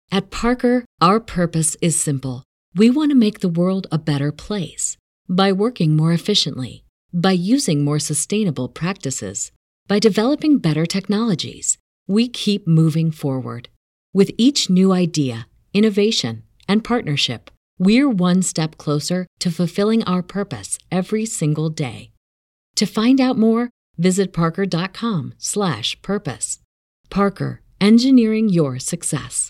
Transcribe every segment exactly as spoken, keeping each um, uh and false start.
At Parker, our purpose is simple. We want to make the world a better place by working more efficiently, by using more sustainable practices, by developing better technologies. We keep moving forward. With each new idea, innovation, and partnership, we're one step closer to fulfilling our purpose every single day. To find out more, visit parker.com slash purpose. Parker, engineering your success.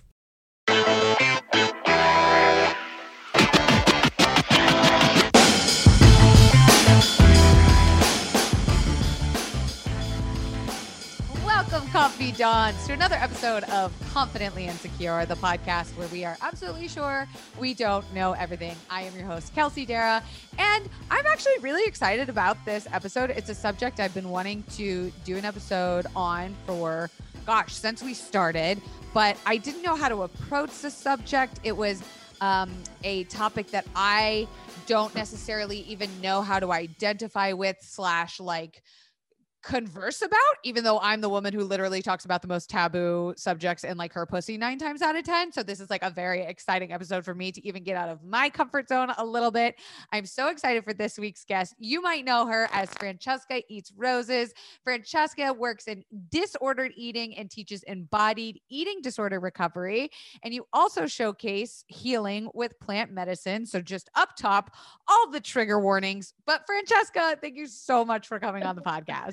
Welcome, Confidants, to another episode of Confidently Insecure, the podcast where we are absolutely sure we don't know everything. I am your host, Kelsey Darragh, and I'm actually really excited about this episode. It's a subject I've been wanting to do an episode on for, gosh, since we started, but I didn't know how to approach the subject. It was um, a topic that I don't necessarily even know how to identify with slash like converse about, even though I'm the woman who literally talks about the most taboo subjects in like her pussy nine times out of ten. So this is like a very exciting episode for me to even get out of my comfort zone a little bit. I'm so excited for this week's guest. You might know her as Francesca Eats Roses. Francesca works in disordered eating and teaches embodied eating disorder recovery. And you also showcase healing with plant medicine. So just up top, all the trigger warnings. But Francesca, thank you so much for coming on the podcast.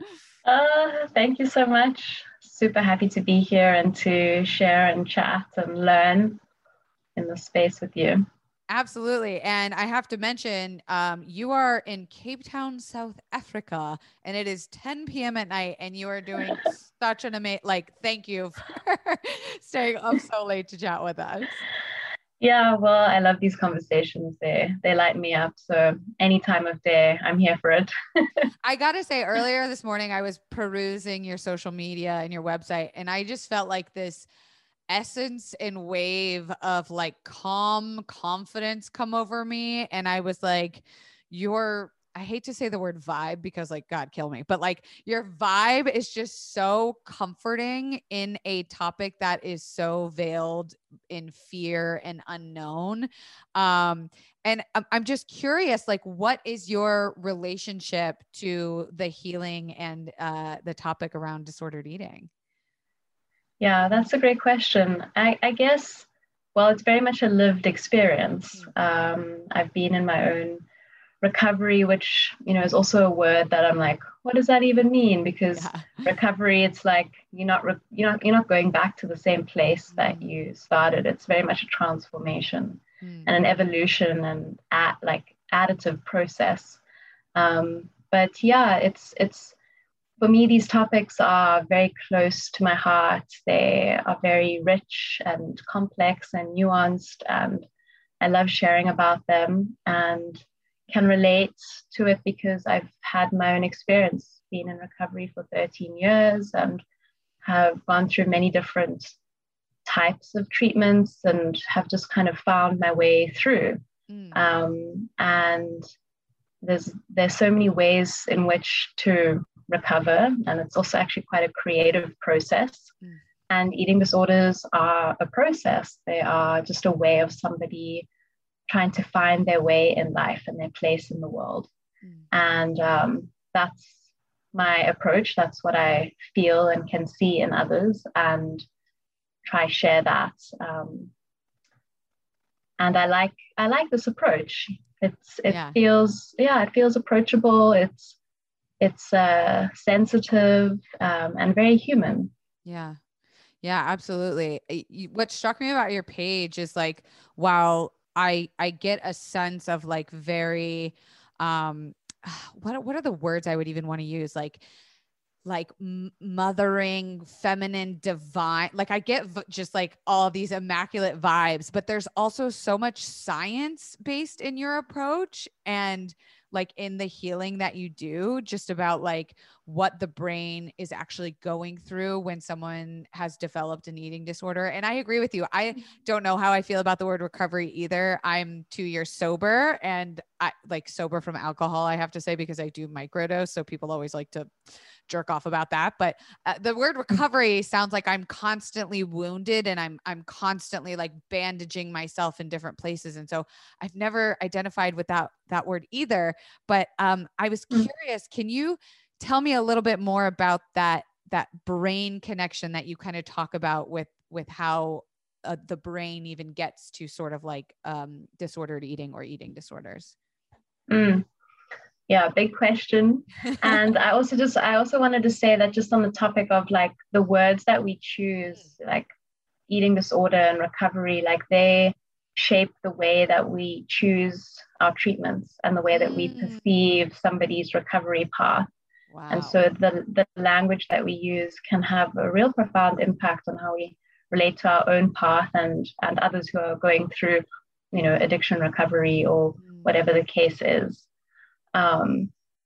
Uh, thank you so much. Super happy to be here and to share and chat and learn in the space with you. Absolutely. And I have to mention, um, you are in Cape Town, South Africa, and it is ten p.m. at night, and you are doing such an amazing, like, thank you for staying up so late to chat with us. Yeah, well, I love these conversations. They they light me up. So any time of day, I'm here for it. I got to say, earlier this morning, I was perusing your social media and your website, and I just felt like this essence and wave of like calm confidence come over me. And I was like, your, I hate to say the word vibe because like, God kill me, but like your vibe is just so comforting in a topic that is so veiled in fear and unknown. Um, and I'm, I'm just curious, like, what is your relationship to the healing and uh, the topic around disordered eating? Yeah, that's a great question. I, I guess, well, it's very much a lived experience. Um, I've been in my own recovery, which, you know, is also a word that I'm like, what does that even mean? Because yeah. recovery, it's like you're not, re- you're not, you're not going back to the same place that mm. you started. It's very much a transformation mm. and an evolution and at, like additive process. Um, but yeah, it's, it's, for me, these topics are very close to my heart. They are very rich and complex and nuanced, and I love sharing about them and can relate to it because I've had my own experience, been in recovery for thirteen years and have gone through many different types of treatments and have just kind of found my way through. Mm. Um, and there's there's so many ways in which to recover, and it's also actually quite a creative process. Mm. And eating disorders are a process. They are just a way of somebody trying to find their way in life and their place in the world. Mm. And um, that's my approach. That's what I feel and can see in others, and try share that. Um, and I like I like this approach. It's it yeah. feels yeah it feels approachable. It's It's uh, sensitive um, and very human. Yeah. Yeah, absolutely. What struck me about your page is like, while I, I get a sense of like very, um, what, what are the words I would even want to use? Like, like mothering, feminine, divine. Like I get v- just like all these immaculate vibes, but there's also so much science based in your approach and like in the healing that you do, just about like what the brain is actually going through when someone has developed an eating disorder. And I agree with you. I don't know how I feel about the word recovery either. I'm two years sober, and I like sober from alcohol, I have to say, because I do microdose. So people always like to jerk off about that. But uh, the word recovery sounds like I'm constantly wounded and I'm, I'm constantly like bandaging myself in different places. And so I've never identified with that, that word either. But um, I was curious, can you tell me a little bit more about that, that brain connection that you kind of talk about with, with how uh, the brain even gets to sort of like um, disordered eating or eating disorders? Mm. Yeah, big question. And I also just, I also wanted to say that just on the topic of like the words that we choose, like eating disorder and recovery, like they shape the way that we choose our treatments and the way that we perceive somebody's recovery path. Wow. And so the, the language that we use can have a real profound impact on how we relate to our own path and, and others who are going through, you know, addiction recovery or whatever the case is. Um,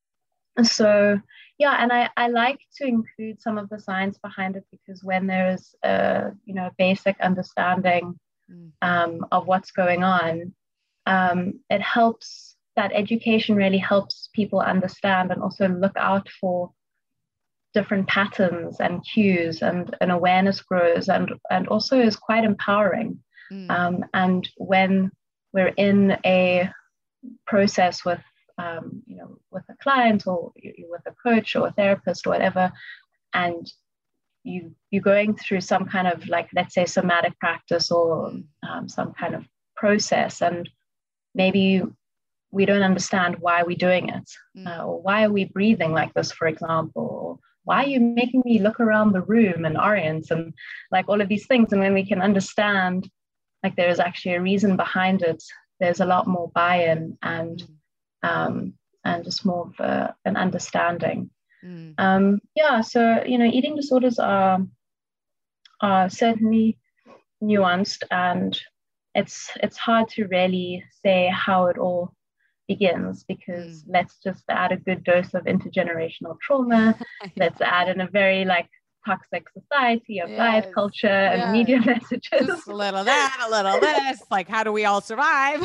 so, yeah, and I, I like to include some of the science behind it, because when there's a, you know, basic understanding um, of what's going on, um, it helps, that education really helps people understand and also look out for different patterns and cues, and an awareness grows, and, and also is quite empowering. Mm. Um, and when we're in a process with Um, you know, with a client or with a coach or a therapist or whatever, and you you're going through some kind of like, let's say, somatic practice or um, some kind of process, and maybe we don't understand why we're doing it, uh, or why are we breathing like this, for example, or why are you making me look around the room and orient, and like all of these things. And when we can understand, like, there is actually a reason behind it, there's a lot more buy-in and Um, and just more of a, an understanding. Mm. Um, yeah, so, you know, eating disorders are, are certainly nuanced, and it's it's hard to really say how it all begins, because mm. let's just add a good dose of intergenerational trauma. Let's add in a very like toxic society of yes. diet culture yes. and media messages. Just a little that, a little this, like, how do we all survive?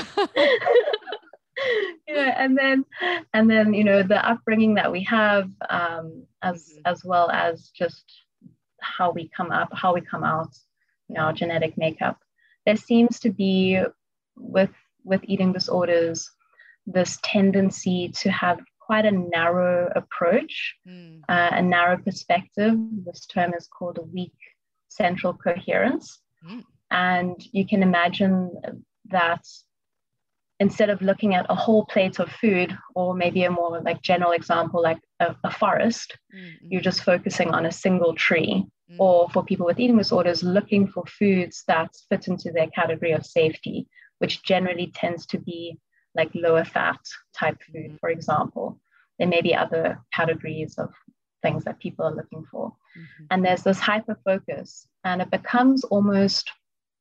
You know, and then and then you know, the upbringing that we have, um, as mm-hmm. as well as just how we come up, how we come out, you know, our genetic makeup. There seems to be with with eating disorders this tendency to have quite a narrow approach, mm. uh, a narrow perspective. This term is called a weak central coherence, mm. and you can imagine that instead of looking at a whole plate of food, or maybe a more like general example, like a, a forest, mm-hmm. you're just focusing on a single tree. Mm-hmm. Or for people with eating disorders, looking for foods that fit into their category of safety, which generally tends to be like lower fat type food, mm-hmm. for example. There may be other categories of things that people are looking for. Mm-hmm. And there's this hyper focus, and it becomes almost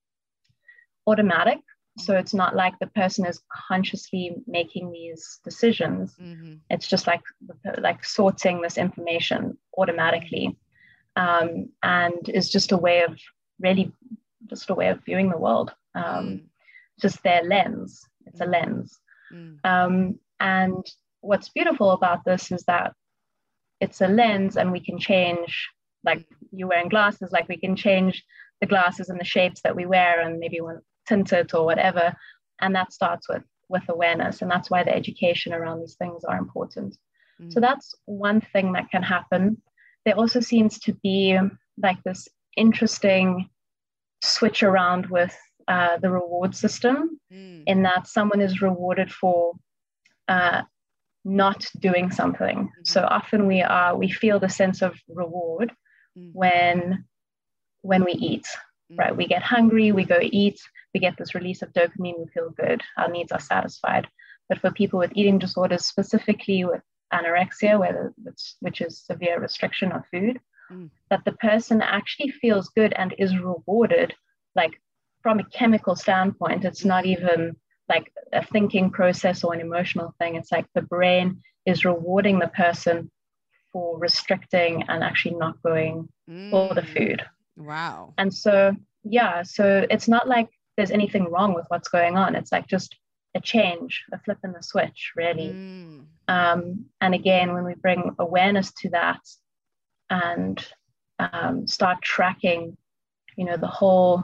automatic. So it's not like the person is consciously making these decisions. Mm-hmm. It's just like like sorting this information automatically, um, and is just a way of really just a way of viewing the world. Um, mm. Just their lens. It's a lens. Mm. Um, and what's beautiful about this is that it's a lens, and we can change. Like you wearing glasses, like we can change the glasses and the shapes that we wear, and maybe when tinted or whatever, and that starts with with awareness, and that's why the education around these things are important. Mm. So that's one thing that can happen. There also seems to be like this interesting switch around with uh, the reward system, mm. in that someone is rewarded for uh, not doing something. Mm-hmm. So often we are we feel the sense of reward mm. when when we eat. Right, we get hungry, we go eat, we get this release of dopamine, we feel good, our needs are satisfied. But for people with eating disorders, specifically with anorexia, where it's, which is severe restriction of food, mm. that the person actually feels good and is rewarded, like from a chemical standpoint. It's not even like a thinking process or an emotional thing. It's like the brain is rewarding the person for restricting and actually not going Mm. for the food. Wow. And so, yeah, so it's not like there's anything wrong with what's going on. It's like just a change, a flip in the switch, really. Mm. Um, and again, when we bring awareness to that and um, start tracking, you know, the whole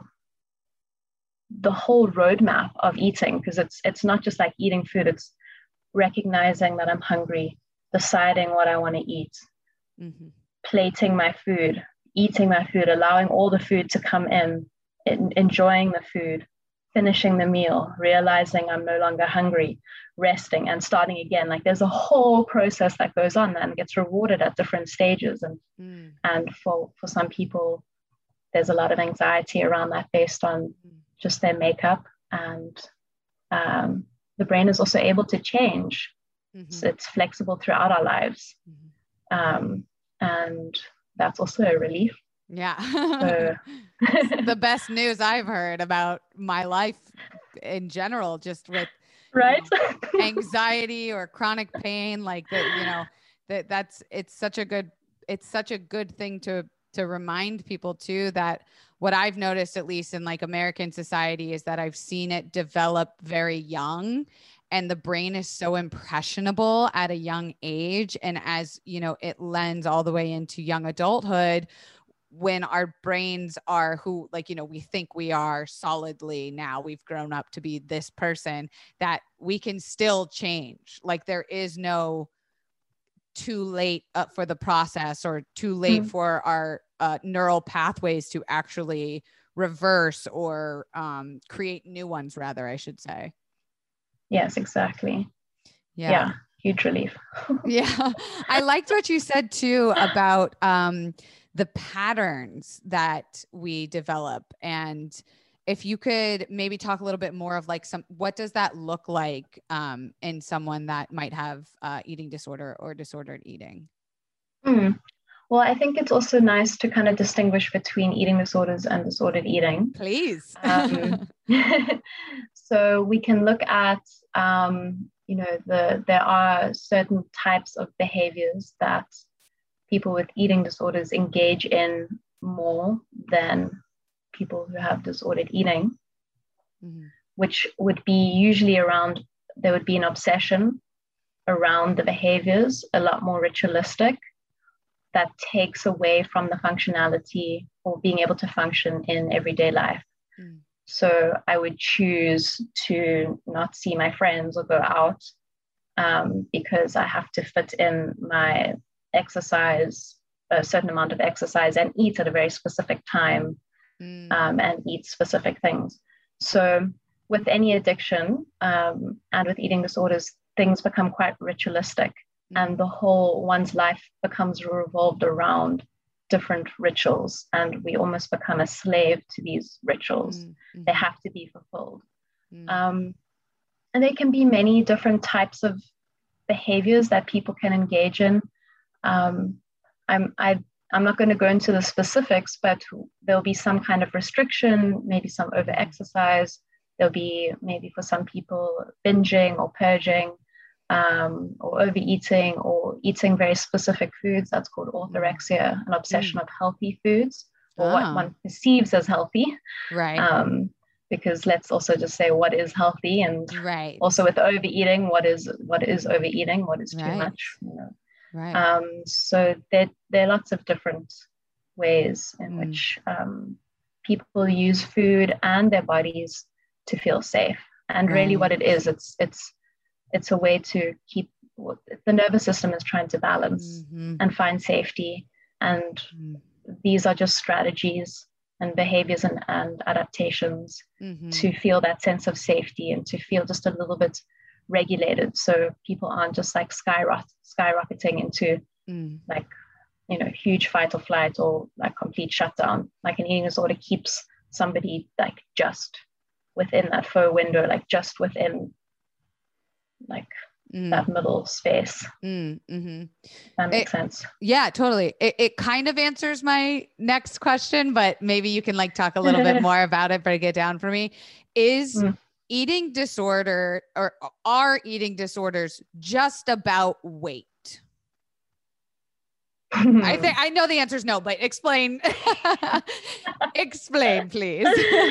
the whole roadmap of eating, because it's it's not just like eating food, it's recognizing that I'm hungry, deciding what I want to eat, Mm-hmm. plating my food, eating my food, allowing all the food to come in, in, enjoying the food, finishing the meal, realizing I'm no longer hungry, resting and starting again. Like there's a whole process that goes on and gets rewarded at different stages. And Mm. and for, for some people, there's a lot of anxiety around that based on just their makeup. And um, the brain is also able to change. Mm-hmm. So it's flexible throughout our lives. Mm-hmm. Um, and that's also a relief. Yeah. So the best news I've heard about my life in general, just with right. you know, anxiety or chronic pain, like that, you know, that that's, it's such a good, it's such a good thing to, to remind people too, that what I've noticed, at least in like American society, is that I've seen it develop very young, and the brain is so impressionable at a young age. And as you know, it lends all the way into young adulthood, when our brains are who, like, you know, we think we are solidly, now we've grown up to be this person, that we can still change. Like there is no too late uh, for the process, or too late Mm. for our uh, neural pathways to actually reverse or um, create new ones, rather, I should say. Yes, exactly. Yeah. Yeah. Huge relief. Yeah. I liked what you said too about um, the patterns that we develop. And if you could maybe talk a little bit more of like some, what does that look like um, in someone that might have uh, eating disorder or disordered eating? Mm. Well, I think it's also nice to kind of distinguish between eating disorders and disordered eating. Please. Um, so we can look at, um, you know, the there are certain types of behaviors that people with eating disorders engage in more than people who have disordered eating, mm-hmm. which would be usually around, there would be an obsession around the behaviors, a lot more ritualistic, that takes away from the functionality or being able to function in everyday life. Mm. So I would choose to not see my friends or go out um, because I have to fit in my exercise, a certain amount of exercise, and eat at a very specific time, mm. um, and eat specific things. So with any addiction um, and with eating disorders, things become quite ritualistic. And the whole one's life becomes revolved around different rituals, and we almost become a slave to these rituals. Mm-hmm. They have to be fulfilled. Mm-hmm. Um, and there can be many different types of behaviors that people can engage in. Um, I'm, I, I'm not going to go into the specifics, but there'll be some kind of restriction, maybe some over-exercise. There'll be maybe for some people binging or purging. Um, or overeating, or eating very specific foods. That's called orthorexia, an obsession mm. of healthy foods, or oh. what one perceives as healthy. Right. Um, because let's also just say what is healthy, and right. also with overeating, what is what is overeating, what is too right. much. You know? Right. Um, so there, there are lots of different ways in mm. which um, people use food and their bodies to feel safe. And right. really, what it is, it's it's It's a way to keep the nervous system is trying to balance mm-hmm. and find safety. And mm. these are just strategies and behaviors and, and adaptations mm-hmm. to feel that sense of safety and to feel just a little bit regulated. So people aren't just like skyrocket, skyrocketing into mm. like, you know, huge fight or flight or like complete shutdown. Like an eating disorder keeps somebody like just within that faux window, like just within like mm. that middle space. Mm, mm-hmm. That makes it, sense. Yeah, totally. It, it kind of answers my next question, but maybe you can like talk a little bit more about it, break it down for me. Is mm. eating disorder, or are eating disorders just about weight? I think I know the answer is no, but explain, explain, please.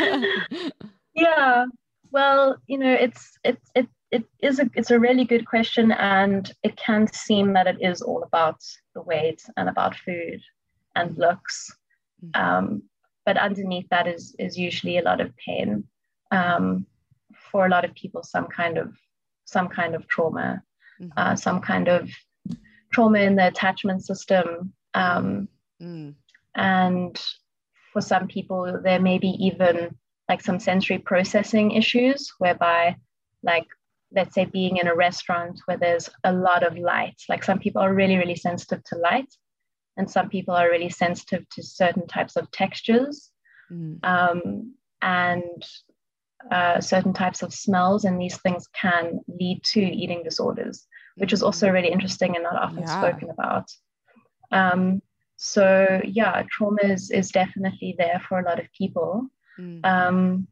Yeah. Well, you know, it's, it's, it, it is a, it's a really good question, and it can seem that it is all about the weight and about food and looks. Um, but underneath that is, is usually a lot of pain. Um, for a lot of people, some kind of, some kind of trauma, mm-hmm. uh, some kind of trauma in the attachment system. Um, mm. And for some people, there may be even like some sensory processing issues, whereby, like, let's say being in a restaurant where there's a lot of light, like some people are really, really sensitive to light, and some people are really sensitive to certain types of textures, mm. um, and uh, certain types of smells, and these things can lead to eating disorders, which is also really interesting and not often yeah. spoken about. Um, so yeah, trauma is, is definitely there for a lot of people. Mm. Um,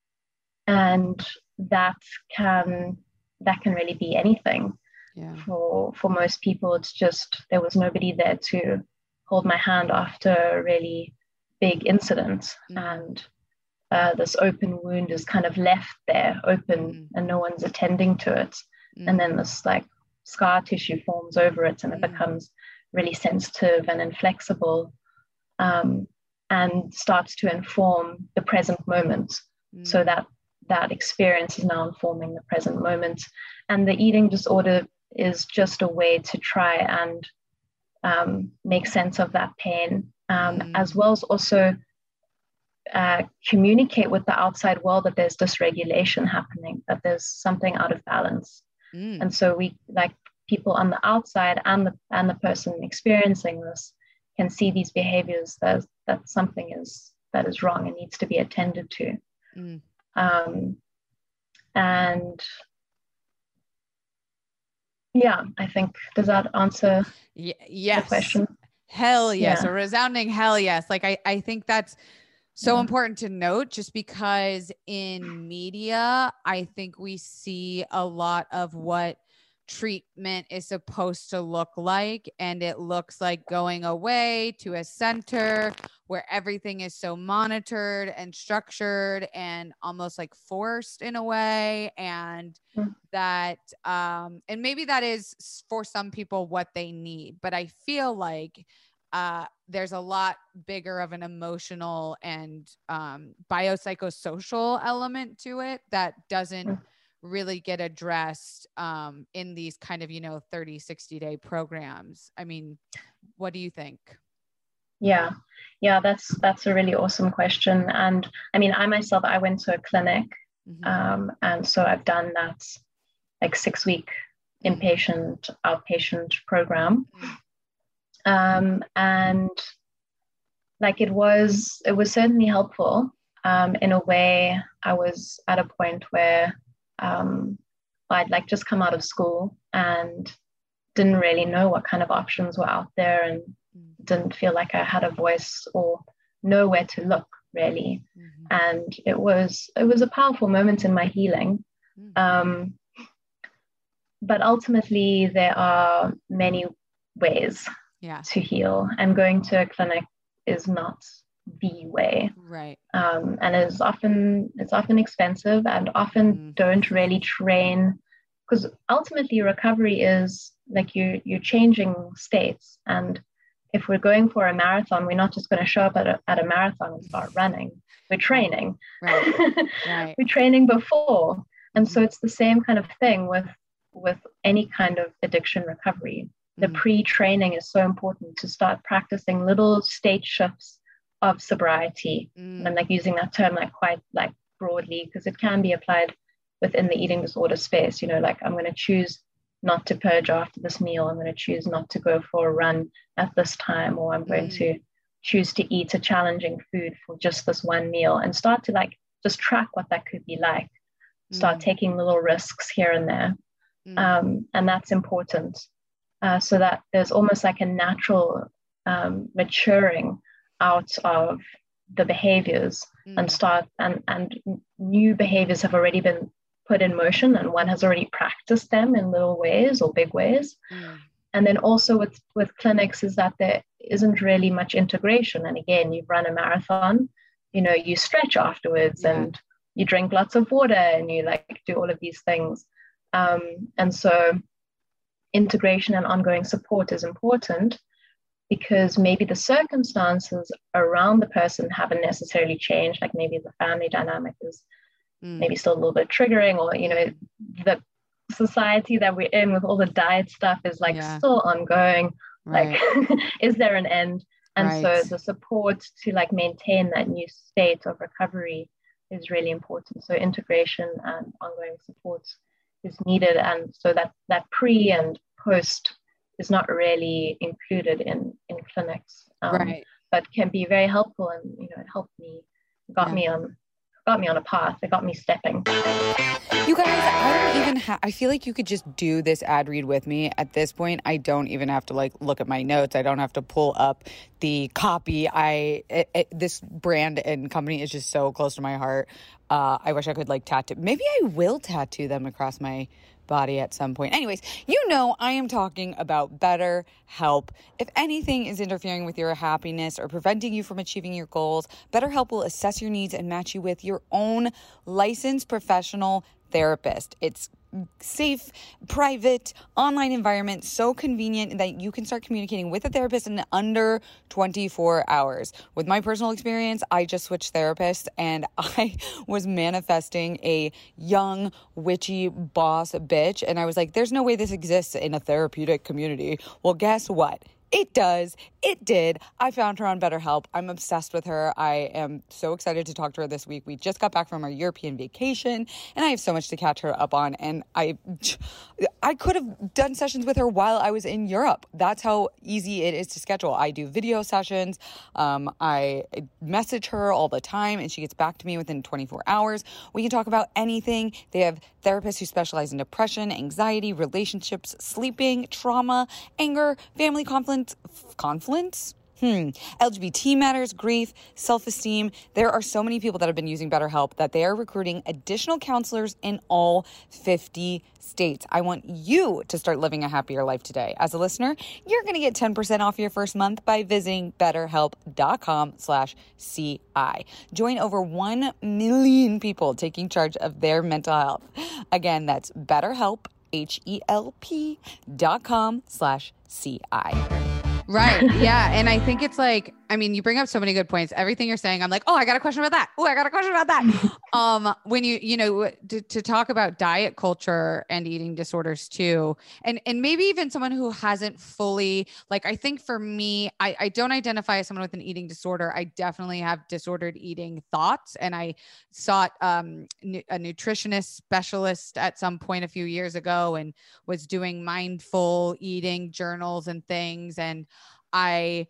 and that can, that can really be anything. Yeah. For, for most people, it's just, there was nobody there to hold my hand after a really big incident. Mm. And uh, this open wound is kind of left there open, mm. and no one's attending to it. Mm. And then this like scar tissue forms over it, and mm. it becomes really sensitive and inflexible, um, and starts to inform the present moment. Mm. So that that experience is now informing the present moment. And the eating disorder is just a way to try and um, make sense of that pain, um, mm. as well as also uh, communicate with the outside world that there's dysregulation happening, that there's something out of balance. Mm. And so we, like, people on the outside and the and the person experiencing this can see these behaviors that that something is that is wrong and needs to be attended to. Mm. Um, and yeah, I think, does that answer y- yes. the question? Hell yes, yeah. a resounding hell yes. Like I, I think that's so yeah. important to note, just because in media, I think we see a lot of what treatment is supposed to look like, and it looks like going away to a center where everything is so monitored and structured and almost like forced in a way, and mm. that um and maybe that is for some people what they need, but I feel like uh there's a lot bigger of an emotional and um biopsychosocial element to it that doesn't mm. really get addressed um, in these kind of, you know, thirty, sixty day programs. I mean, what do you think? Yeah, yeah, that's, that's a really awesome question. And I mean, I myself, I went to a clinic, mm-hmm. um, and so I've done that like six week mm-hmm. inpatient, outpatient program. Mm-hmm. Um, and like, it was, it was certainly helpful. Um, in a way, I was at a point where Um, I'd like just come out of school and didn't really know what kind of options were out there, and mm. didn't feel like I had a voice or know where to look really. Mm-hmm. And it was it was a powerful moment in my healing. Mm-hmm. Um, but ultimately, there are many ways yeah. to heal, and going to a clinic is not the way, right? Um, and it's often it's often expensive, and often mm. don't really train, because ultimately recovery is like you you're changing states. And if we're going for a marathon, we're not just going to show up at a, at a marathon and start running. We're training, right? Right. We're training before, and mm. so it's the same kind of thing with with any kind of addiction recovery. The mm. pre-training is so important to start practicing little state shifts of sobriety. Mm. And I'm like using that term like quite like broadly, because it can be applied within the eating disorder space. You know, like, I'm going to choose not to purge after this meal. I'm going to choose not to go for a run at this time, or I'm going mm. to choose to eat a challenging food for just this one meal, and start to like just track what that could be like. Start mm. taking little risks here and there. Mm. Um, and that's important. Uh, so that there's almost like a natural um, maturing out of the behaviors, mm. and start and and new behaviors have already been put in motion, and one has already practiced them in little ways or big ways. Mm. and then also with, with clinics is that there isn't really much integration. And again, you run a marathon, you know, you stretch afterwards yeah. and you drink lots of water and you like do all of these things. Um, and so integration and ongoing support is important, because maybe the circumstances around the person haven't necessarily changed. Like maybe the family dynamic is mm. maybe still a little bit triggering, or, you know, the society that we're in with all the diet stuff is like yeah. still ongoing. Right. Like, is there an end? And right. so the support to like maintain that new state of recovery is really important. So integration and ongoing support is needed. And so that, that pre and post is not really included in, in clinics, um, right. but can be very helpful. And, you know, it helped me, got yeah. me on, got me on a path. It got me stepping. You guys, I don't even have, I feel like you could just do this ad read with me. At this point, I don't even have to like look at my notes. I don't have to pull up the copy. I, it, it, this brand and company is just so close to my heart. Uh, I wish I could like tattoo, maybe I will tattoo them across my body at some point. Anyways, you know, I am talking about BetterHelp. If anything is interfering with your happiness or preventing you from achieving your goals, BetterHelp will assess your needs and match you with your own licensed professional therapist. It's safe, private, online environment, so convenient that you can start communicating with a therapist in under twenty-four hours. With my personal experience, I just switched therapists and I was manifesting a young, witchy boss bitch. And I was like, there's no way this exists in a therapeutic community. Well, guess what? It does. It did. I found her on BetterHelp. I'm obsessed with her. I am so excited to talk to her this week. We just got back from our European vacation, and I have so much to catch her up on. And I, I could have done sessions with her while I was in Europe. That's how easy it is to schedule. I do video sessions. Um, I message her all the time, and she gets back to me within twenty-four hours. We can talk about anything. They have therapists who specialize in depression, anxiety, relationships, sleeping, trauma, anger, family conflict, conflicts, hmm, L G B T matters, grief, self-esteem. There are so many people that have been using BetterHelp that they are recruiting additional counselors in all fifty states. I want you to start living a happier life today. As a listener, you're going to get ten percent off your first month by visiting betterhelp.com slash CI. Join over one million people taking charge of their mental health. Again, that's BetterHelp, H-E-L-P dot com slash C-I. Right. Yeah. And I think it's like, I mean, you bring up so many good points. Everything you're saying, I'm like, oh, I got a question about that. Oh, I got a question about that. um, when you, you know, to, to talk about diet culture and eating disorders too, and, and maybe even someone who hasn't fully, like, I think for me, I, I don't identify as someone with an eating disorder. I definitely have disordered eating thoughts. And I sought um, a nutritionist specialist at some point a few years ago and was doing mindful eating journals and things. And I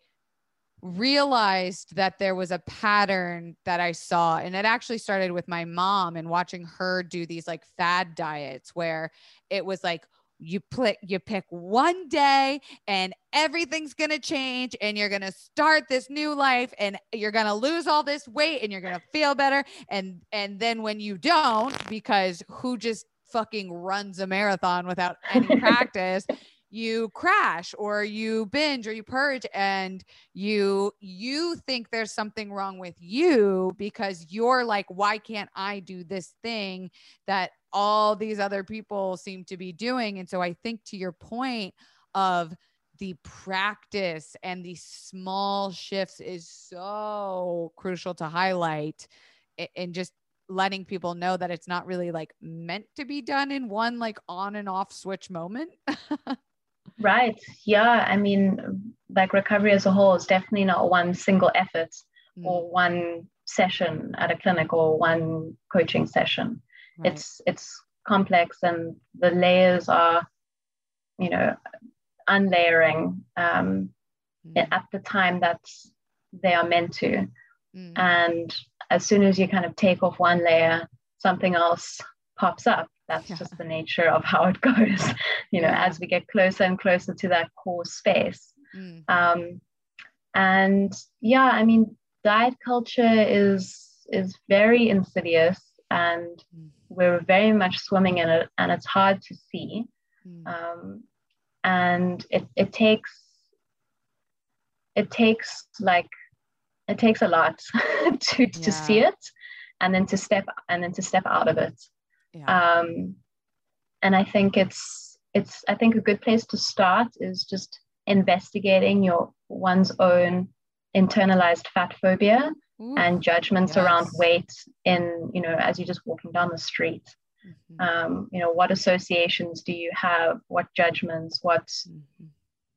realized that there was a pattern that I saw, and it actually started with my mom and watching her do these like fad diets where it was like, you pick, you pick one day and everything's going to change and you're going to start this new life and you're going to lose all this weight and you're going to feel better. And, and then when you don't, because who just fucking runs a marathon without any practice, you crash or you binge or you purge, and you, you think there's something wrong with you because you're like, why can't I do this thing that all these other people seem to be doing? And so I think to your point of the practice and the small shifts is so crucial to highlight, and just letting people know that it's not really like meant to be done in one like on and off switch moment. Right. Yeah. I mean, like recovery as a whole is definitely not one single effort mm. or one session at a clinic or one coaching session. Right. It's it's complex, and the layers are, you know, unlayering um, mm. at the time that they are meant to. Mm. And as soon as you kind of take off one layer, something else pops up. That's yeah. just the nature of how it goes, you know, yeah. as we get closer and closer to that core space. Mm. Um, and yeah, I mean, diet culture is is very insidious, and mm. we're very much swimming in it, and it's hard to see. Mm. Um, and it, it takes, it takes like, it takes a lot to, Yeah. to see it and then to step, and then to step out of it. Yeah. Um, and I think it's, it's, I think a good place to start is just investigating your one's own internalized fat phobia Ooh, and judgments yes. around weight in, you know, as you're just walking down the street. Mhm. Um, you know, what associations do you have? What judgments? What Mhm.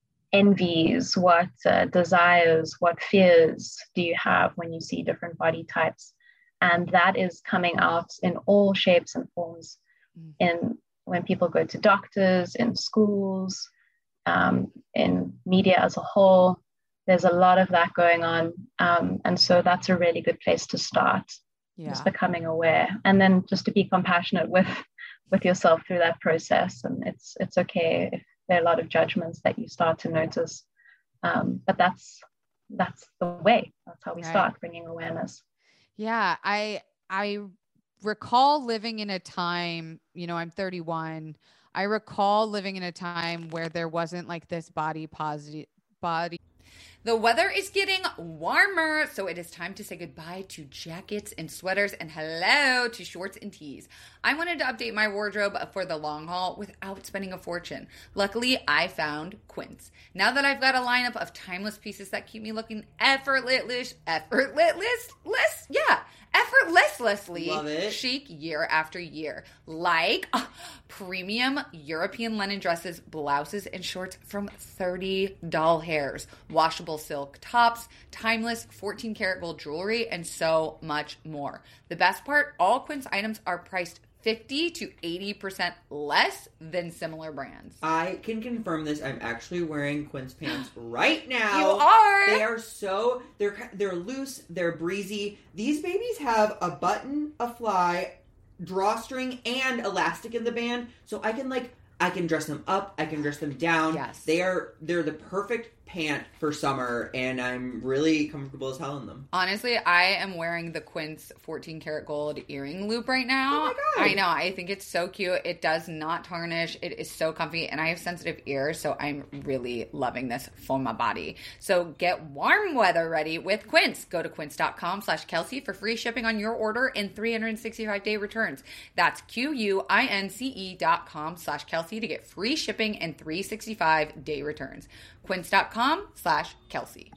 envies? What uh, desires? What fears do you have when you see different body types? And that is coming out in all shapes and forms. Mhm. In when people go to doctors, in schools, um, in media as a whole, there's a lot of that going on. Um, and so that's a really good place to start. Yeah. Just becoming aware, and then just to be compassionate with with yourself through that process. And it's it's okay if there are a lot of judgments that you start to notice, um, but that's that's the way. That's how we Right. start bringing awareness. Yeah. I, I recall living in a time, you know, I'm thirty-one. I recall living in a time where there wasn't like this body positive body. The weather is getting warmer, so it is time to say goodbye to jackets and sweaters and hello to shorts and tees. I wanted to update my wardrobe for the long haul without spending a fortune. Luckily, I found Quince. Now that I've got a lineup of timeless pieces that keep me looking effortless, effortless, less, yeah, effortlessly Love it. chic year after year. Like uh, premium European linen dresses, blouses, and shorts from thirty doll hairs, washable silk tops, timeless fourteen karat gold jewelry, and so much more. The best part, all Quince items are priced fifty to eighty percent less than similar brands. I can confirm this. I'm actually wearing Quince pants right now. You are? They are so, they're they're loose, they're breezy. These babies have a button, a fly, drawstring, and elastic in the band. So I can like, I can dress them up, I can dress them down. Yes. They are, they're the perfect pant for summer, and I'm really comfortable as hell in them. Honestly, I am wearing the Quince fourteen karat gold earring loop right now. Oh my God. I know. I think it's so cute. It does not tarnish. It is so comfy, and I have sensitive ears, so I'm really loving this for my body. So get warm weather ready with Quince. Go to quince.com slash Kelsey for free shipping on your order and three hundred sixty-five day returns. That's Q-U-I-N-C-E dot com slash Kelsey to get free shipping and three hundred sixty-five day returns. Quince.com slash Kelsey.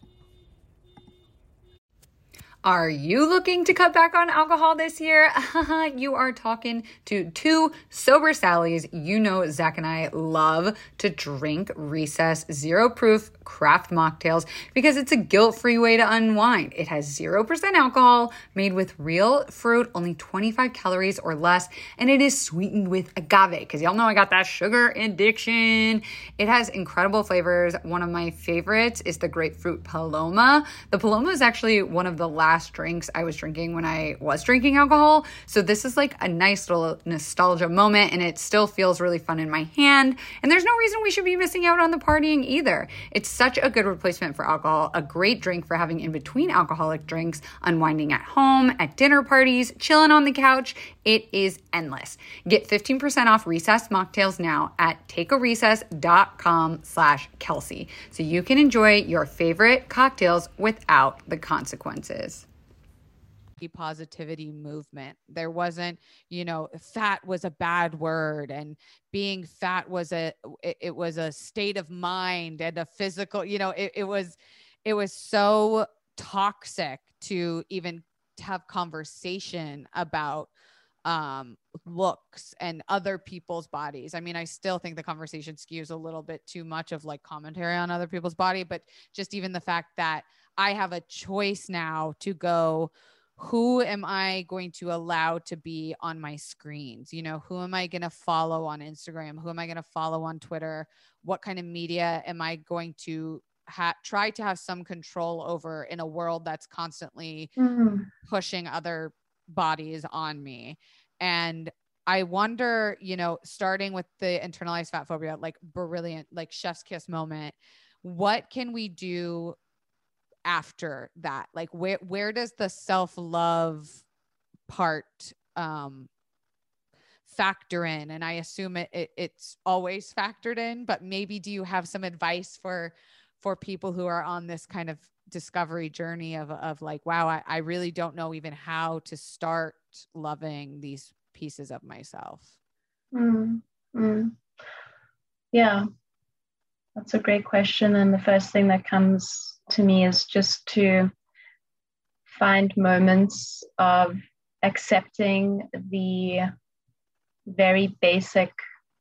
Are you looking to cut back on alcohol this year? You are talking to two sober Sallys. You know Zach and I love to drink Recess Zero Proof craft mocktails because it's a guilt-free way to unwind. It has zero percent alcohol, made with real fruit, only twenty-five calories or less, and it is sweetened with agave because y'all know I got that sugar addiction. It has incredible flavors. One of my favorites is the grapefruit Paloma. The Paloma is actually one of the last drinks I was drinking when I was drinking alcohol. So this is like a nice little nostalgia moment, and it still feels really fun in my hand. And there's no reason we should be missing out on the partying either. It's such a good replacement for alcohol, a great drink for having in between alcoholic drinks, unwinding at home, at dinner parties, chilling on the couch. It is endless. Get fifteen percent off Recess mocktails now at takearecess.com slash Kelsey so you can enjoy your favorite cocktails without the consequences. Positivity movement. There wasn't, you know, fat was a bad word, and being fat was a, it, it was a state of mind and a physical, you know, it, it was, it was so toxic to even have conversation about um, looks and other people's bodies. I mean, I still think the conversation skews a little bit too much of like commentary on other people's body, but just even the fact that I have a choice now to go, who am I going to allow to be on my screens? You know, who am I going to follow on Instagram? Who am I going to follow on Twitter? What kind of media am I going to ha- try to have some control over in a world that's constantly Mm. pushing other bodies on me? And I wonder, you know, starting with the internalized fat phobia, like brilliant, like chef's kiss moment, what can we do after that? Like where, where does the self-love part, um, factor in? And I assume it, it it's always factored in, but maybe do you have some advice for for people who are on this kind of discovery journey of, of like, wow, I, I really don't know even how to start loving these pieces of myself? Mm, mm. Yeah, that's a great question. And the first thing that comes to me is just to find moments of accepting the very basic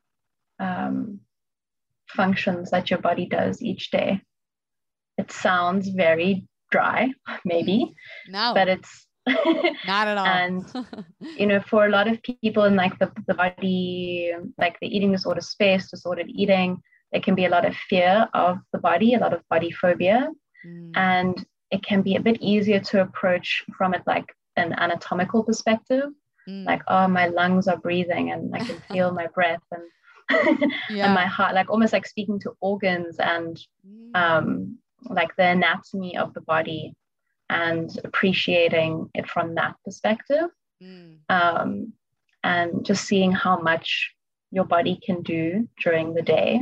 um, functions that your body does each day. It sounds very dry, maybe, no, but it's not at all. And, you know, for a lot of people in like the, the body, like the eating disorder space, disordered eating, there can be a lot of fear of the body, a lot of body phobia. Mm. And it can be a bit easier to approach from it like an anatomical perspective, mm. like, oh, my lungs are breathing and I can feel my breath and, yeah. and my heart, like almost like speaking to organs and mm. um, like the anatomy of the body and appreciating it from that perspective. Mm. Um, and just seeing how much your body can do during the day.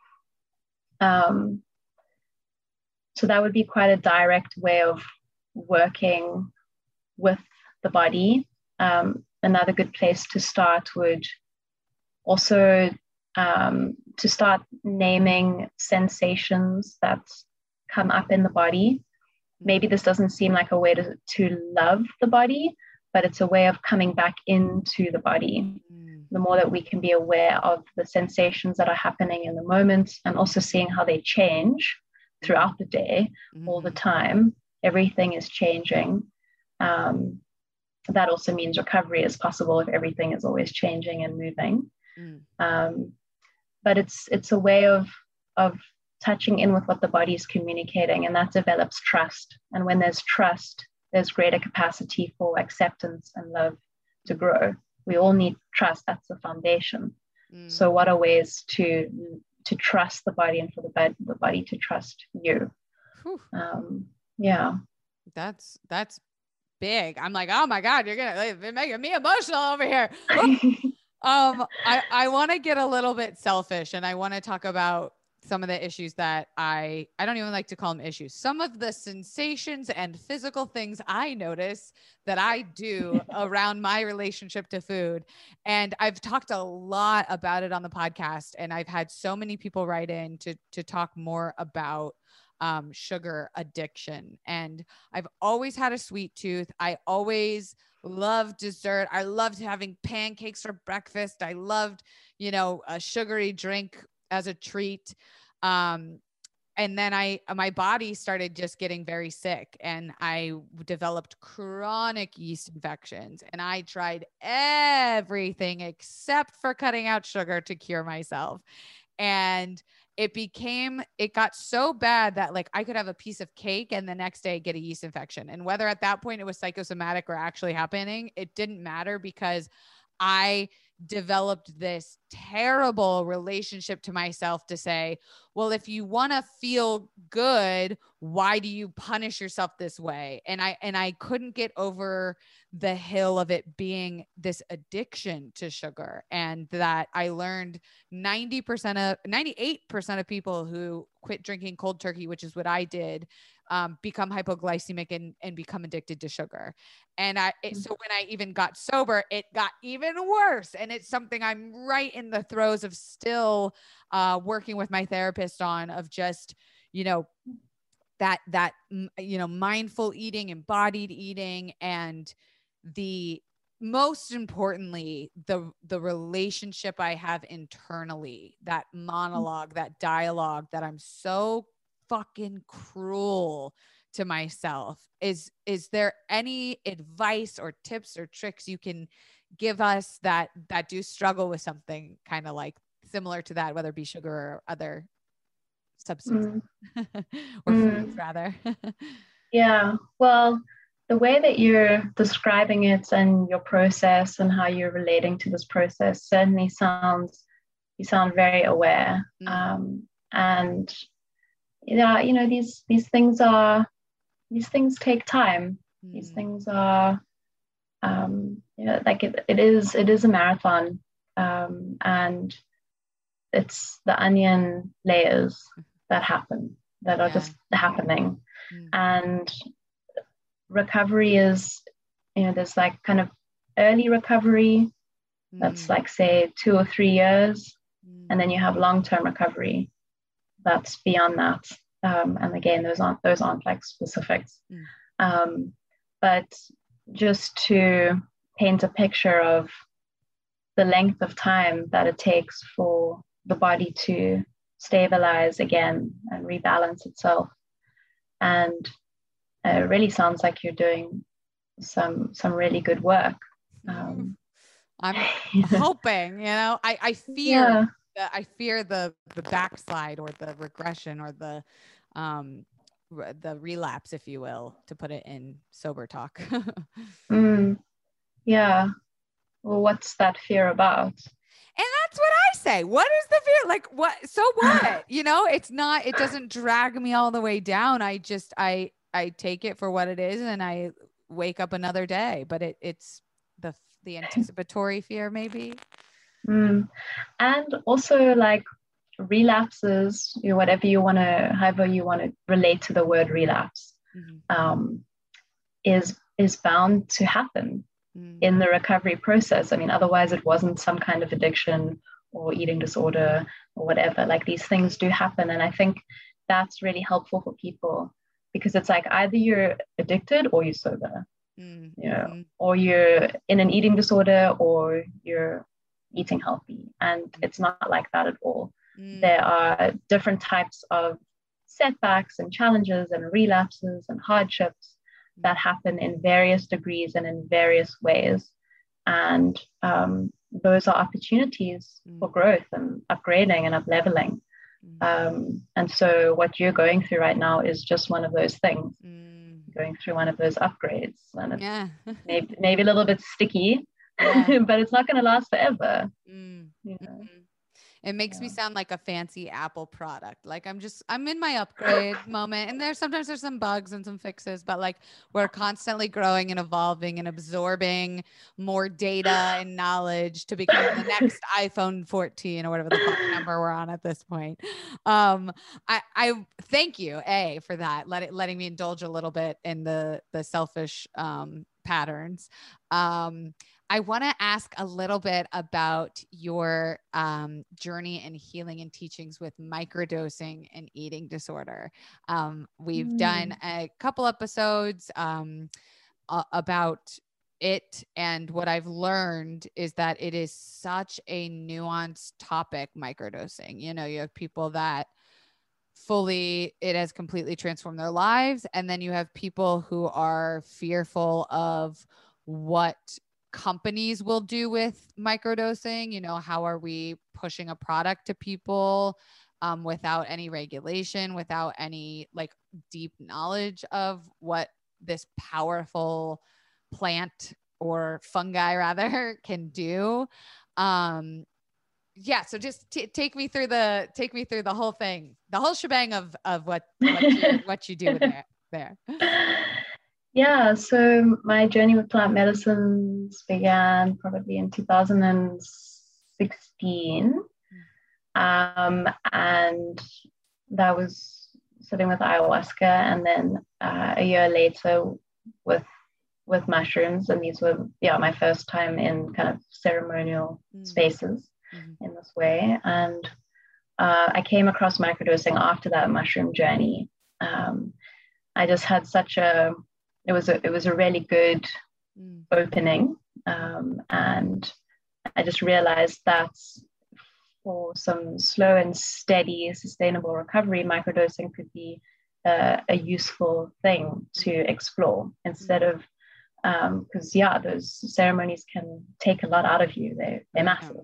Um, so that would be quite a direct way of working with the body. Um, another good place to start would also um, to start naming sensations that come up in the body. Maybe this doesn't seem like a way to, to love the body, but it's a way of coming back into the body. Mm. The more that we can be aware of the sensations that are happening in the moment and also seeing how they change throughout the day, mm. all the time, everything is changing. Um, that also means recovery is possible if everything is always changing and moving. Mm. Um, but it's it's a way of of touching in with what the body is communicating, and that develops trust. And when there's trust, there's greater capacity for acceptance and love to grow. We all need trust. That's the foundation. Mm. So what are ways to to trust the body and for the, bed, the body to trust you? Um, yeah. That's, that's big. I'm like, oh my God, you're going to like, making me emotional over here. um, I, I want to get a little bit selfish, and I want to talk about some of the issues that I, I don't even like to call them issues. Some of the sensations and physical things I notice that I do around my relationship to food. And I've talked a lot about it on the podcast, and I've had so many people write in to, to talk more about um, sugar addiction. And I've always had a sweet tooth. I always loved dessert. I loved having pancakes for breakfast. I loved, you know, a sugary drink as a treat. Um, and then I, my body started just getting very sick, and I developed chronic yeast infections, and I tried everything except for cutting out sugar to cure myself. And it became, it got so bad that like I could have a piece of cake and the next day get a yeast infection. And whether at that point it was psychosomatic or actually happening, it didn't matter, because I developed this terrible relationship to myself to say, well, if you want to feel good, why do you punish yourself this way? And I, and I couldn't get over the hill of it being this addiction to sugar. And that I learned ninety percent of ninety-eight percent of people who quit drinking cold turkey, which is what I did, um, become hypoglycemic and, and become addicted to sugar. And I, it, so when I even got sober, it got even worse. And it's something I'm right in the throes of still uh, working with my therapist on, of just, you know, that, that, you know, mindful eating, embodied eating, and the, most importantly, the, the relationship I have internally, that monologue, that dialogue that I'm so fucking cruel to myself. Is, is there any advice or tips or tricks you can give us that, that do struggle with something kind of like similar to that, whether it be sugar or other substances mm. or mm. foods rather? Yeah. Well, the way that you're describing it and your process and how you're relating to this process certainly sounds, you sound very aware. Mm. Um, and yeah, you know, these, these things are, these things take time. Mm. These things are, um, you know, like it, it is, it is a marathon. Um, and it's the onion layers that happen, that are Yeah. just happening. Mm. And recovery is, you know, there's like kind of early recovery, that's Mm. like, say, two or three years. Mm. And then you have long-term recovery that's beyond that. Um, and again, those aren't those aren't like specifics. Mm. Um, but just to paint a picture of the length of time that it takes for the body to stabilize again and rebalance itself. And it really sounds like you're doing some some really good work. Um, I'm hoping, you know, I, I fear yeah. the, I fear the, the backslide or the regression or the, um, re- the relapse, if you will, to put it in sober talk. Mm, yeah. Well, what's that fear about? And that's what I say. What is the fear? Like, what? So what? You know, it's not, it doesn't drag me all the way down. I just, I, I take it for what it is and I wake up another day, but it, it's the, the anticipatory fear maybe. Mm. And also like relapses, you know, whatever you want to, however you want to relate to the word relapse, Mm-hmm. um, is, is bound to happen Mm. in the recovery process. I mean, otherwise it wasn't some kind of addiction or eating disorder or whatever. Like these things do happen. And I think that's really helpful for people because it's like either you're addicted or you're sober, Mm. you know, Mm-hmm. or you're in an eating disorder or you're eating healthy. And it's not like that at all. Mm. There are different types of setbacks and challenges and relapses and hardships that happen in various degrees and in various ways. And um, those are opportunities Mm. for growth and upgrading and up-leveling. Mm. Um, and so what you're going through right now is just one of those things, Mm. going through one of those upgrades. And it's Yeah. maybe, maybe a little bit sticky, Yeah. but it's not going to last forever. Mm. You know? Mhm. It makes me Yeah. sound like a fancy Apple product. Like I'm just, I'm in my upgrade moment and there's sometimes there's some bugs and some fixes, but like we're constantly growing and evolving and absorbing more data and knowledge to become the next iPhone fourteen or whatever the fuck number we're on at this point. Um, I, I thank you, A, for that. Let it, letting me indulge a little bit in the, the selfish, um, patterns. Um, I want to ask a little bit about your um, journey and healing and teachings with microdosing and eating disorder. Um, we've Mm. done a couple episodes um, uh, about it. And what I've learned is that it is such a nuanced topic, microdosing. You know, you have people that fully, it has completely transformed their lives. And then you have people who are fearful of what companies will do with microdosing. You know, how are we pushing a product to people um, without any regulation, without any like deep knowledge of what this powerful plant or fungi rather can do. Um, yeah. So just t- take me through the, take me through the whole thing, the whole shebang of, of what, what, you, what you do there, there. Yeah, so my journey with plant medicines began probably in two thousand sixteen. Um, and that was sitting with ayahuasca, and then uh, a year later with with mushrooms. And these were, yeah, my first time in kind of ceremonial Mm. spaces Mm-hmm. in this way. And uh, I came across microdosing after that mushroom journey. Um, I just had such a It was a it was a really good Mm. opening, um, and I just realized that for some slow and steady, sustainable recovery, microdosing could be uh, a useful thing to explore instead of because um, yeah, those ceremonies can take a lot out of you. They they're massive,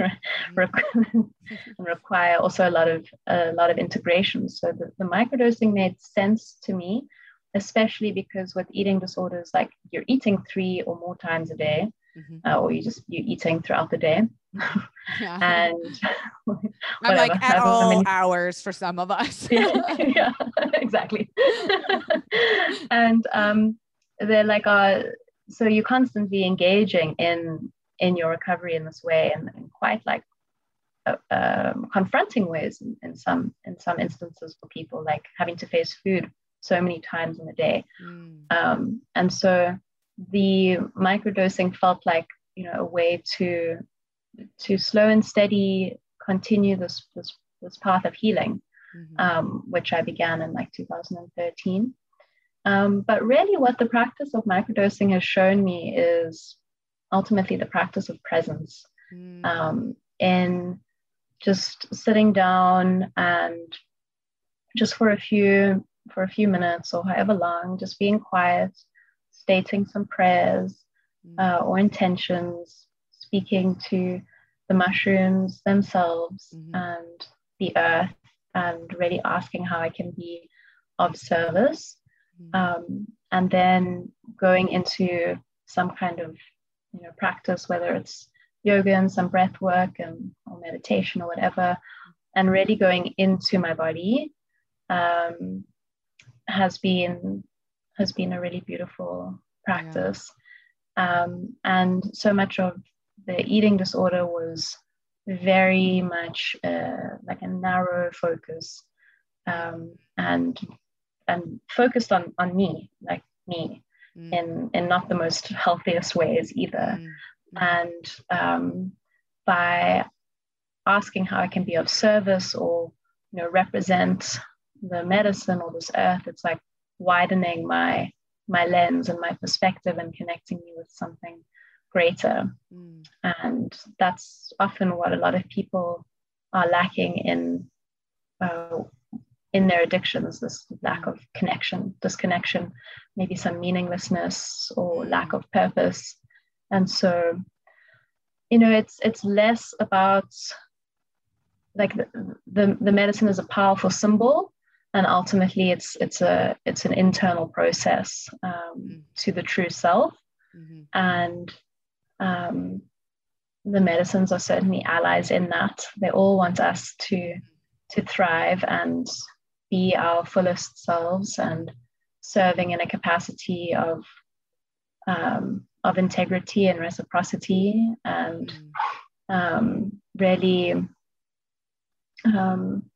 and require also a lot of a lot of integration. So the, the microdosing made sense to me, especially because with eating disorders, like you're eating three or more times a day, Mm-hmm. uh, or you just you're eating throughout the day, Yeah. and I'm like at however all many- hours for some of us. yeah, exactly. And um, they're like, uh, so you're constantly engaging in in your recovery in this way, and, and quite like uh, um, confronting ways in, in some in some instances for people, like having to face food so many times in a day. Mm. Um, and so the microdosing felt like, you know, a way to to slow and steady continue this this, this path of healing, mm-hmm. um, which I began in like two thousand thirteen. Um, but really what the practice of microdosing has shown me is ultimately the practice of presence, mm. um, in just sitting down and just for a few for a few minutes or however long, just being quiet, stating some prayers uh, or intentions, speaking to the mushrooms themselves, mm-hmm. and the earth, and really asking how I can be of service. Mm-hmm. Um, and then going into some kind of, you know, practice, whether it's yoga and some breath work and or meditation or whatever, and really going into my body, um, has been has been a really beautiful practice. Yeah. Um, and so much of the eating disorder was very much uh, like a narrow focus, um, and and focused on on me, like me, mm. in in not the most healthiest ways either. Mm. And um, by asking how I can be of service or, you know, represent the medicine or this earth, it's like widening my my lens and my perspective and connecting me with something greater. Mm. And that's often what a lot of people are lacking in uh, in their addictions, this lack of connection, disconnection, maybe some meaninglessness or lack of purpose. And so, you know, it's it's less about like the, the, the medicine is a powerful symbol, and ultimately it's it's a it's an internal process um, mm-hmm. to the true self. Mm-hmm. And um, the medicines are certainly allies in that. They all want us to to thrive and be our fullest selves, and serving in a capacity of um, of integrity and reciprocity, and mm. um, really um,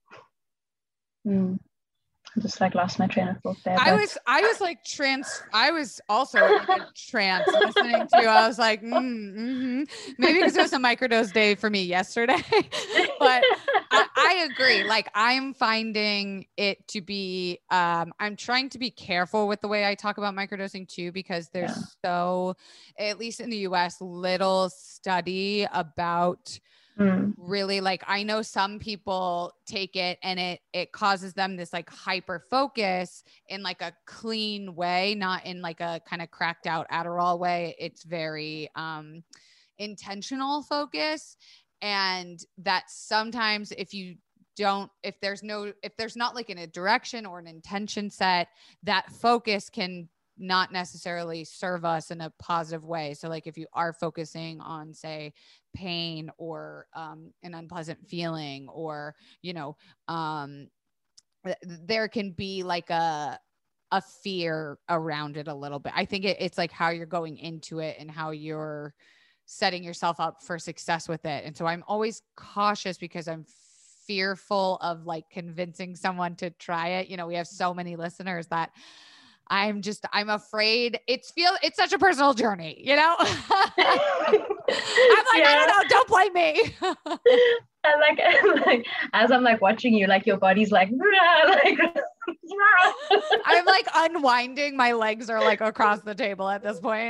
mm, I just like lost my train of thought there. I was, I was like trans. I was also in a trance listening to you. I was like, mm, mm-hmm. maybe because it was a microdose day for me yesterday, but I, I agree. Like I'm finding it to be, um, I'm trying to be careful with the way I talk about microdosing too, because there's yeah. so, at least in the U S, little study about Mm. really, like, I know some people take it and it, it causes them this like hyper focus in like a clean way, not in like a kind of cracked out Adderall way. It's very, um, intentional focus. And that sometimes if you don't, if there's no, if there's not like in a direction or an intention set, that focus can not necessarily serve us in a positive way. So like if you are focusing on, say, pain or um, an unpleasant feeling, or, you know, um, th- there can be like a, a fear around it a little bit. I think it, it's like how you're going into it and how you're setting yourself up for success with it. And so I'm always cautious because I'm fearful of like convincing someone to try it. You know, we have so many listeners that I'm just, I'm afraid it's feel, it's such a personal journey, you know? I'm like, yeah. I don't know, don't blame me. And like, like, as I'm like watching you, like your body's like, like I'm like unwinding. My legs are like across the table at this point.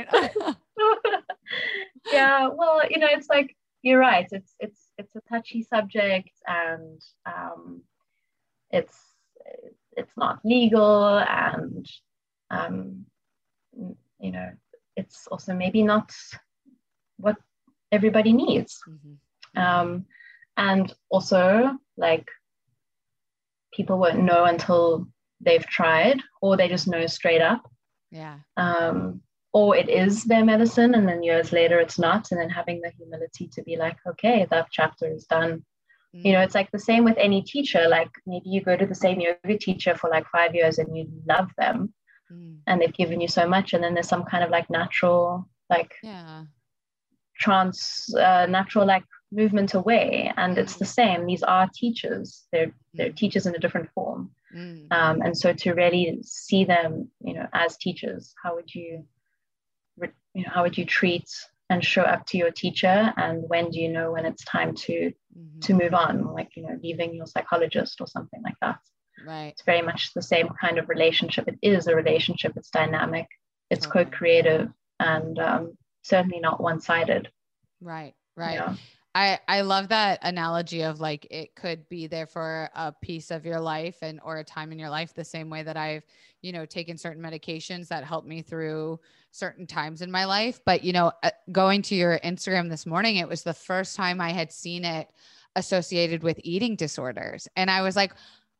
Yeah. Well, you know, it's like, you're right. It's, it's, it's a touchy subject, and um, it's, it's not legal, and Um, you know, it's also maybe not what everybody needs. Mm-hmm. Um, and also, like, people won't know until they've tried, or they just know straight up. Yeah. Um, or it is their medicine, and then years later it's not. And then having the humility to be like, okay, that chapter is done. Mm-hmm. You know, it's like the same with any teacher. Like maybe you go to the same yoga teacher for like five years and you love them. Mm. And they've given you so much, and then there's some kind of like natural like yeah trans uh, natural like movement away. And it's the same. These are teachers. They're they're Mm. teachers in a different form. Mm. Um, and so to really see them, you know, as teachers, how would you, re- you know, how would you treat and show up to your teacher? And when do you know when it's time to Mhm. to move on, like, you know, leaving your psychologist or something like that? Right. It's very much the same kind of relationship. It is a relationship. It's dynamic. It's Totally. co-creative, and um, certainly not one-sided. Right. Right. Yeah. I, I love that analogy of like, it could be there for a piece of your life and, or a time in your life, the same way that I've, you know, taken certain medications that helped me through certain times in my life. But, you know, uh, going to your Instagram this morning, it was the first time I had seen it associated with eating disorders. And I was like,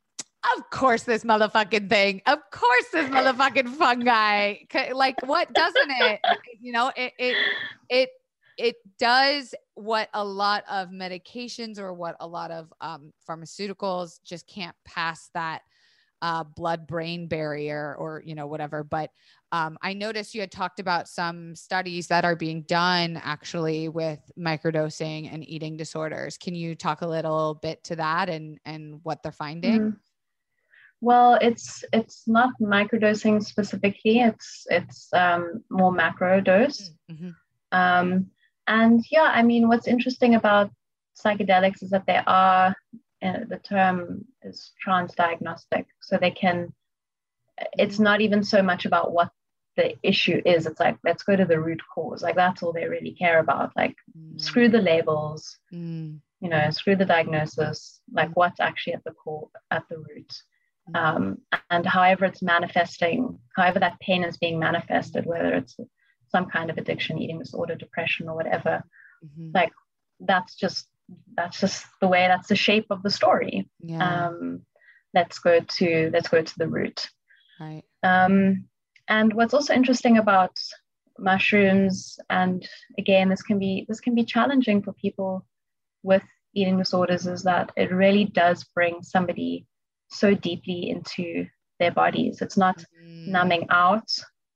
of course, this motherfucking thing, of course, this motherfucking fungi, like what doesn't it, you know, it, it, it, it does what a lot of medications or what a lot of um, pharmaceuticals just can't pass that uh, blood-brain barrier or, you know, whatever. But um, I noticed you had talked about some studies that are being done actually with microdosing and eating disorders. Can you talk a little bit to that and, and what they're finding? Mm. Well, it's it's not microdosing specifically. It's it's um, more macro dose. Mm-hmm. Um, and yeah, I mean, what's interesting about psychedelics is that they are, uh, the term is transdiagnostic. So they can, it's not even so much about what the issue is. It's like, let's go to the root cause. Like that's all they really care about. Like Mm. screw the labels, Mm. you know, screw the diagnosis, like what's actually at the core, at the root. Um, and however it's manifesting, however that pain is being manifested, whether it's some kind of addiction, eating disorder, depression, or whatever, Mm-hmm. like that's just that's just the way, that's the shape of the story. Yeah. Um, let's go to let's go to the root. Right. Um, and what's also interesting about mushrooms, and again, this can be this can be challenging for people with eating disorders, is that it really does bring somebody so deeply into their bodies. It's not Mm. numbing out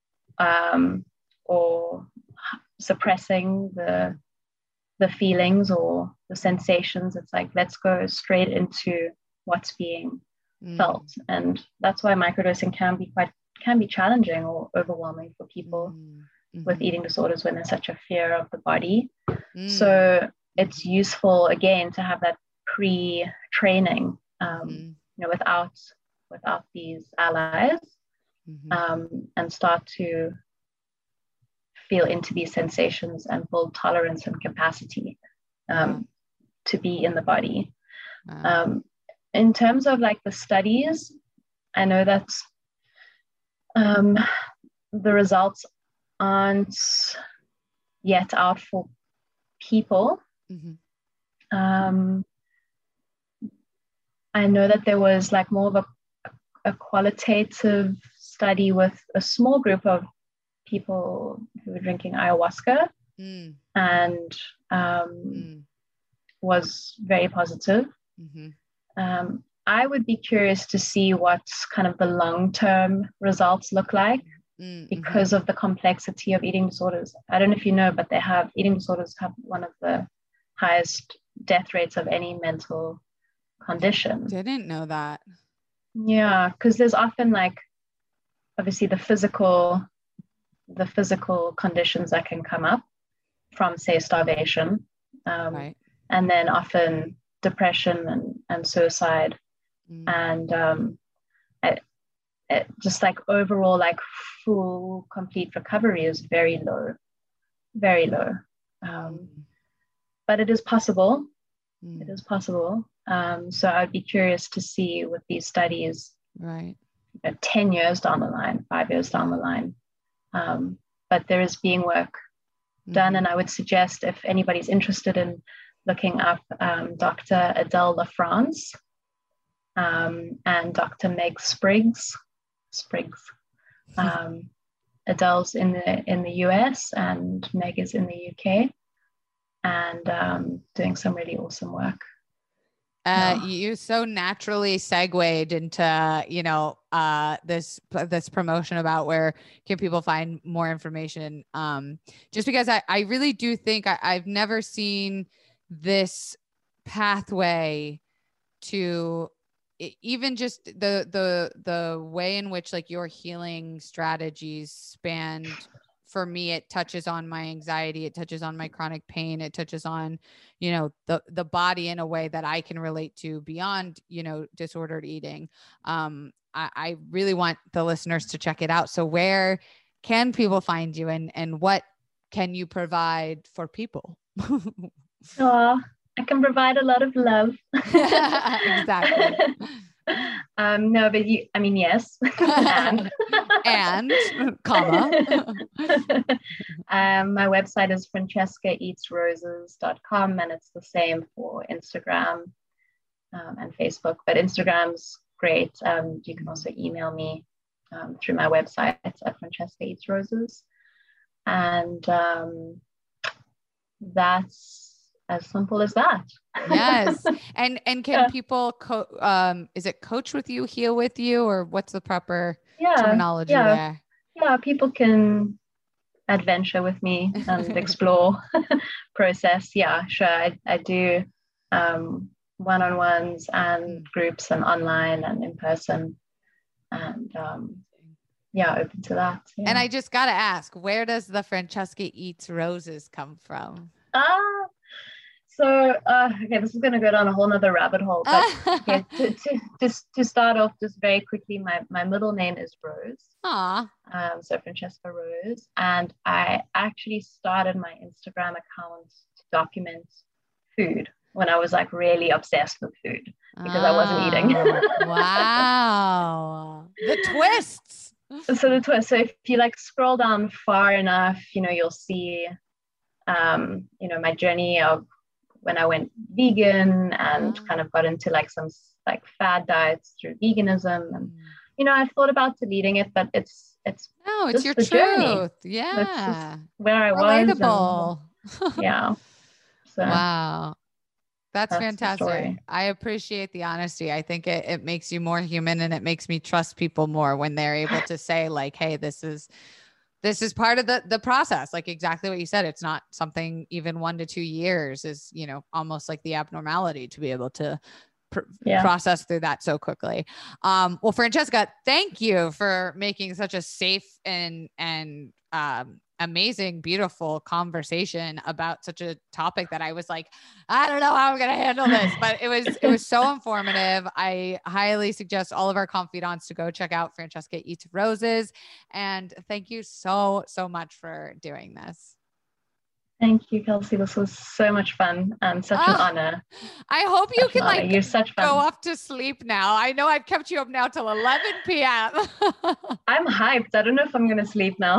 um, or suppressing the the feelings or the sensations. It's like, let's go straight into what's being Mm. felt. And that's why microdosing can be quite can be challenging or overwhelming for people Mm. Mhm. with eating disorders when there's such a fear of the body. Mm. So it's useful again to have that pre-training, um, Mhm. you know, without without these allies, Mhm. um, and start to feel into these sensations and build tolerance and capacity um, Wow. to be in the body. Wow. Um, in terms of like the studies, I know that um, the results aren't yet out for people. Mhm. Um, I know that there was like more of a, a qualitative study with a small group of people who were drinking ayahuasca, Mm. and um, Mm. was very positive. Mhm. Um, I would be curious to see what kind of the long-term results look like, Mm. because of the complexity of eating disorders. I don't know if you know, but they have eating disorders have one of the highest death rates of any mental condition. Didn't know that. Yeah, because there's often like obviously the physical the physical conditions that can come up from, say, starvation, um, Right. and then often depression and, and suicide, Mm. and um, it, it just like overall like full complete recovery is very low, very low. Um, Mm. but it is possible. Mm. It is possible. Um, so I'd be curious to see with these studies, Right. you know, ten years down the line, five years down the line. Um, but there is being work done. Mhm. And I would suggest if anybody's interested in looking up um, Doctor Adele LaFrance um, and Doctor Meg Spriggs. Spriggs. Um, Adele's in the in the U S and Meg is in the U K, and um, doing some really awesome work. Uh, Yeah. you so naturally segued into, you know, uh, this, this promotion about where can people find more information? Um, just because I, I really do think I, I've never seen this pathway to even just the the the way in which like your healing strategies spanned. For me, it touches on my anxiety, it touches on my chronic pain, it touches on, you know, the the body in a way that I can relate to beyond, you know, disordered eating. Um, I, I really want the listeners to check it out. So where can people find you, and and what can you provide for people? Oh, I can provide a lot of love. Exactly. Um, no, but you, I mean, yes. and, and, comma. um, my website is francesca eats roses dot com, and it's the same for Instagram um, and Facebook, but Instagram's great. Um, you can also email me um, through my website at Francesca Eats Roses. And um, that's as simple as that. Yes. And and can yeah. people co- um is it coach with you, heal with you, or what's the proper yeah, terminology yeah. there? Yeah, people can adventure with me and explore process. Yeah, sure. I, I do um one-on-ones and groups and online and in person. And um yeah, open to that. Yeah. And I just gotta ask, where does the Francesca Eats Roses come from? Ah, so uh, okay, this is going to go down a whole nother rabbit hole. But okay, to, to just to start off, just very quickly, my my middle name is Rose. Aww. Um, so Francesca Rose, and I actually started my Instagram account to document food when I was like really obsessed with food because oh, I wasn't eating. Wow, the twists. So the twist. So if you like scroll down far enough, you know, you'll see, um, you know, my journey of when I went vegan and oh. kind of got into like some like fad diets through veganism, and you know, I thought about deleting it, but it's it's no, it's your the truth. Journey. Yeah, where I relatable. was. And, yeah. So, wow. That's, that's fantastic. I appreciate the honesty. I think it, it makes you more human, and it makes me trust people more when they're able to say like, hey, this is, this is part of the, the process. Like exactly what you said. It's not something even one to two years is, you know, almost like the abnormality to be able to pr- yeah. process through that so quickly. Um, well, Francesca, thank you for making such a safe and, and, um, amazing, beautiful conversation about such a topic that I was like, I don't know how I'm going to handle this, but it was, it was so informative. I highly suggest all of our confidants to go check out Francesca Eats Roses. And thank you so, so much for doing this. Thank you, Kelsey. This was so much fun and such oh, an honor. I hope you such can like You're such fun. Go off to sleep now. I know I've kept you up now till eleven p.m. I'm hyped. I don't know if I'm going to sleep now.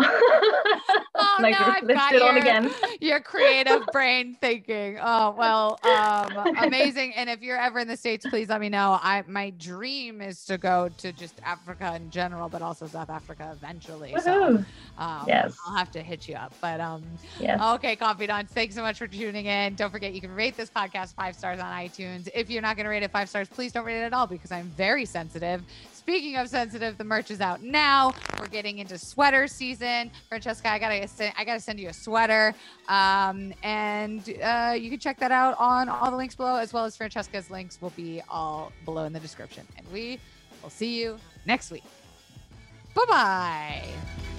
Oh, like, no, I've let's got do it your, on again. Your creative brain thinking. Oh, well, um, amazing. And if you're ever in the States, please let me know. I My dream is to go to just Africa in general, but also South Africa eventually. So um, yes. I'll have to hit you up. But um, yes. okay, confidants, thanks so much for tuning in. Don't forget, you can rate this podcast five stars on iTunes. If you're not going to rate it five stars, please don't rate it at all because I'm very sensitive. Speaking of sensitive, the merch is out now. We're getting into sweater season. Francesca, I gotta send, I gotta send you a sweater, um, and uh, you can check that out on all the links below, as well as Francesca's links will be all below in the description. And we will see you next week. Bye bye.